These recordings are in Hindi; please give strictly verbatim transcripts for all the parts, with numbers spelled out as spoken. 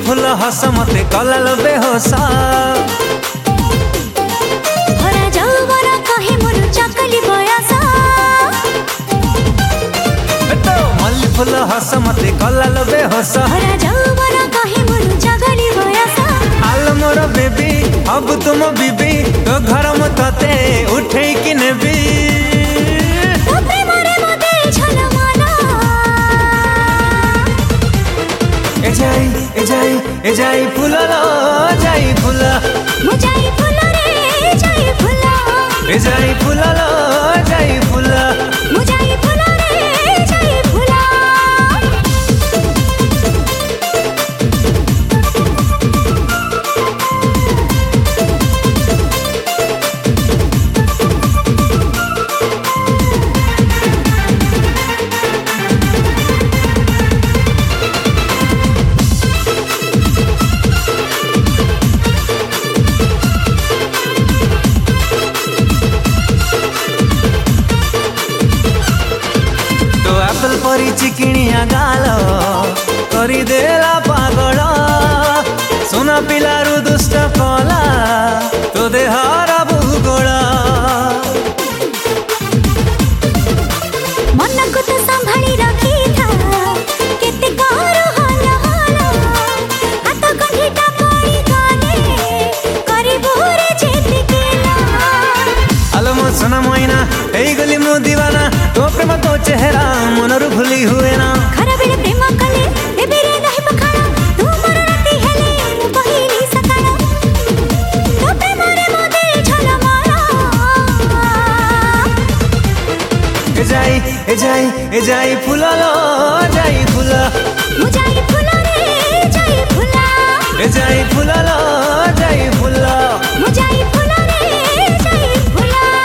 फुल हस मते कलाल बेहोस भरा जौवन कहे मोर चकली बयस मल्ली फुल हस मते कलाल बेहोस भरा जौवन कहे मोर चकली बयस आल मोर बेबी अब तुम बीबी तो घर म तते उठे कि नेबी तो प्रेम रे मते झलमला ए जाई ए जाई ए जाई फुल लो जाई फुल मु जाई फुल रे जाई फुल ए जाई फुल लो जाई फुल मु जाई फुल रे जाई फुल परी चिकिणिया गाल करी देला पागल सुना पिलारू दुष्ट कला तो देहर भूगोल मन को तो संभाली रखी था केते कर हल हल हाथ कंठीटा पड़ी गले करी बोरे जेते केला अलम सुना मोइना एई गली मु दीवाना तो प्रेम तो चेहरा मनरु भूली हुए ना खरा बेले प्रेम कले देबे रे नहीं पखाड़ा तू मोर राती हेले मु पहिली सकाळ तो प्रेम रे मोदे झलमला ए जाई ए जाई ए जाई फुल लो जाई फुल मु जाई फुल रे जाई फुल ए जाई फुल लो जाई फुल मु जाई फुल रे जाई फुल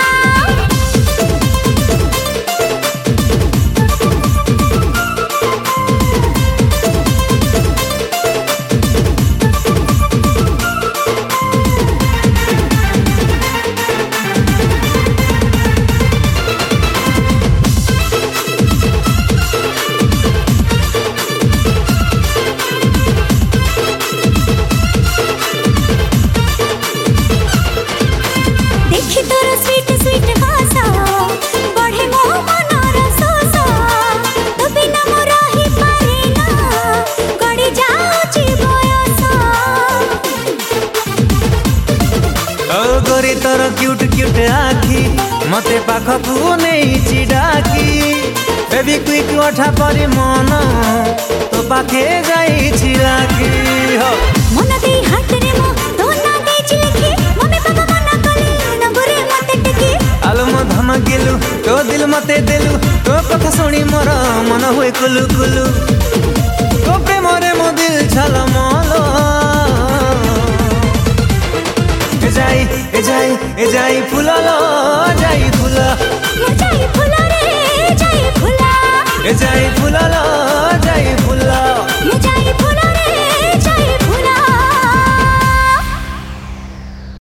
गोरी तोर क्यूट क्यूट आखी मते पाखकू नहीं डाकी बेबी क्विक अठा परी मन तो पाखे जाई छिराकी हो मन दे हाथ रे मो तो ना दे चिलकी मम्मी पापा मना कले न बुरे मते टिकी आलो म धन गेलु तो दिल मते देलु तो कथा सुनी मोर मन होए कुलु कुलु तो प्रेम रे मो दिल झलमलो ए जाई ए जाई ए जाई फुल लो जाई फुल मु जाई फुल रे जाई फुल ए जाई फुल लो जाई फुल मु